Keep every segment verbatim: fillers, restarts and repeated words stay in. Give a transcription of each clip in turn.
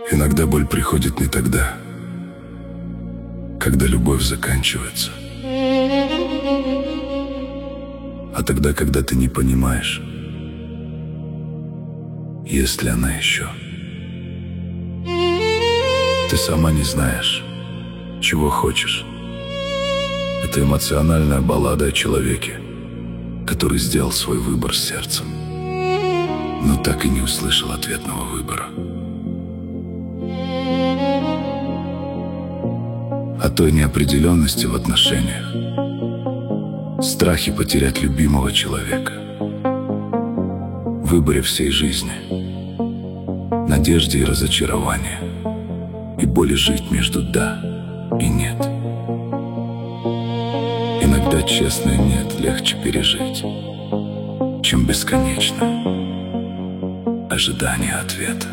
Иногда боль приходит не тогда, когда любовь заканчивается, а тогда, когда ты не понимаешь, есть ли она еще. Ты сама не знаешь, чего хочешь. Это эмоциональная баллада о человеке, который сделал свой выбор сердцем, но так и не услышал ответного выбора. О той неопределенности в отношениях, страхе потерять любимого человека, выборе всей жизни, надежде и разочаровании, и боли жить между «да» и «нет». Иногда честное «нет» легче пережить, чем бесконечное ожидание ответа.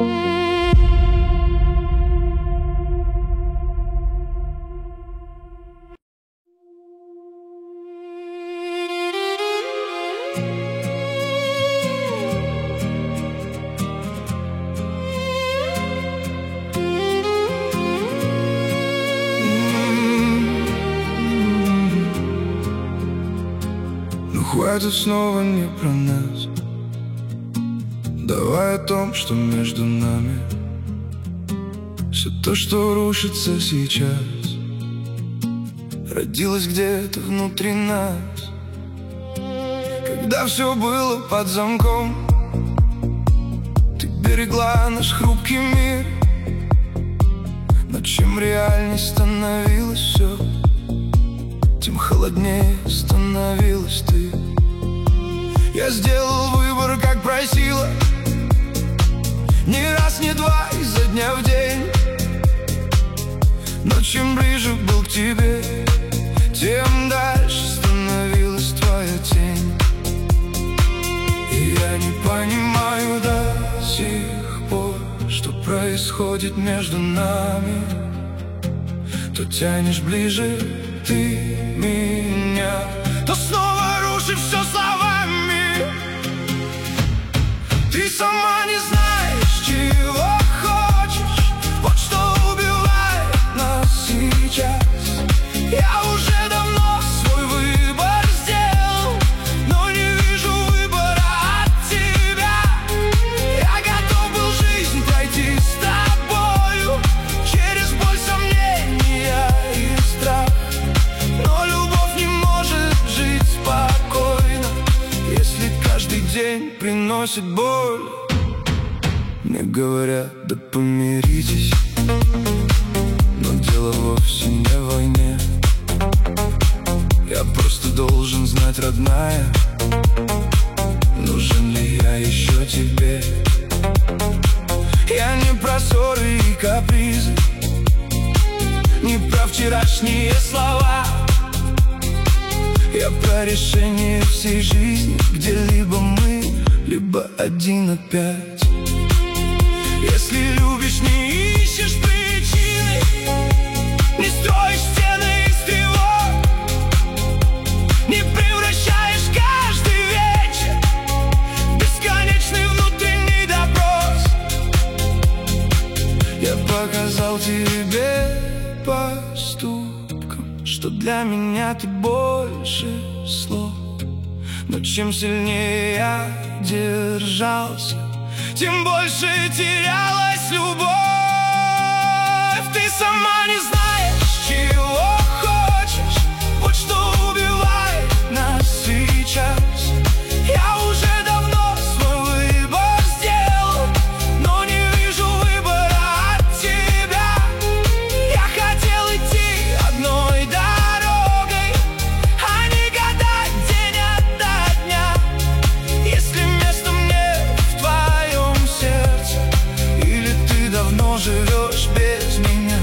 Хватит снова не про нас. Давай о том, что между нами. Все то, что рушится сейчас, родилось где-то внутри нас. Когда все было под замком, ты берегла наш хрупкий мир. Но чем реальней становилось все, тем холоднее становилась ты. Я сделал выбор, как просила, ни раз, ни два, изо дня в день. Но чем ближе был к тебе, тем дальше становилась твоя тень. И я не понимаю до сих пор, что происходит между нами. То тянешь ближе ты меня, то снова рушишь все словами. Ты сама не знаешь, чего хочешь. Вот что убивает нас сейчас. Я уже давно свой выбор сделал, но не вижу выбора от тебя. Я готов был жизнь пройти с тобою, через боль, сомнения и страх. Но любовь не может жить спокойно, если каждый день приносит боль. Мне говорят, да помиритесь, но дело вовсе не в войне. Я просто должен знать, родная, нужен ли я еще тебе. Я не про ссоры и капризы, не про вчерашние слова. Я про решение всей жизни, где либо мы, либо один опять. Если любишь, не ищешь причины, не строишь стены из тревог, не превращаешь каждый вечер в бесконечный внутренний допрос. Я показал тебе поступком, что для меня ты больше слов. Но чем сильнее я держался, тем больше терялась любовь. Ты сама не знаешь, чего хочешь. Вот что убивает нас сейчас. Я уже давно свой выбор сделал, но не вижу выбора от тебя. Я хотел идти одной дорогой, а не гадать день ото дня. Если место мне в твоем сердце, или ты давно живешь без меня.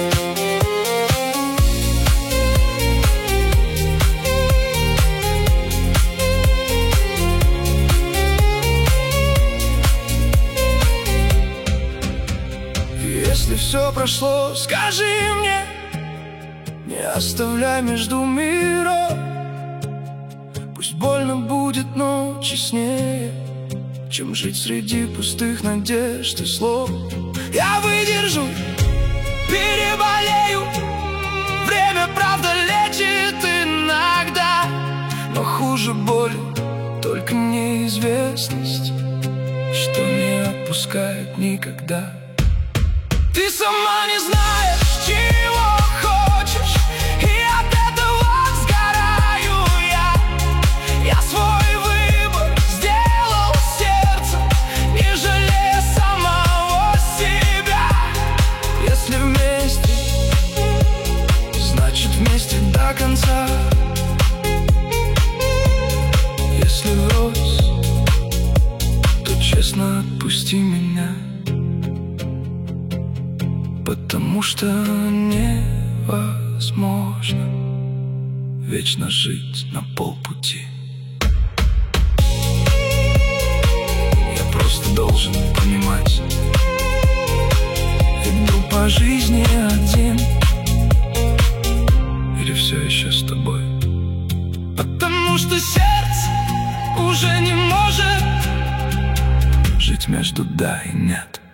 Если все прошло, скажи мне, не оставляй между миров. Пусть больно будет, но честнее. чем жить среди пустых надежд и слов. Я выдержу, переболею, время правда лечит иногда, но хуже боли только неизвестность, что не отпускает никогда. Ты сама не знаешь, чего хочешь, и от этого сгораю я. Я свой выбор сделал сердцем, не жалея самого себя. Если вместе, значит вместе до конца. Если врозь, то честно отпусти меня, потому что невозможно вечно жить на полпути. Я просто должен понимать, иду по жизни один, или все еще с тобой, потому что сердце уже не может жить между да и нет.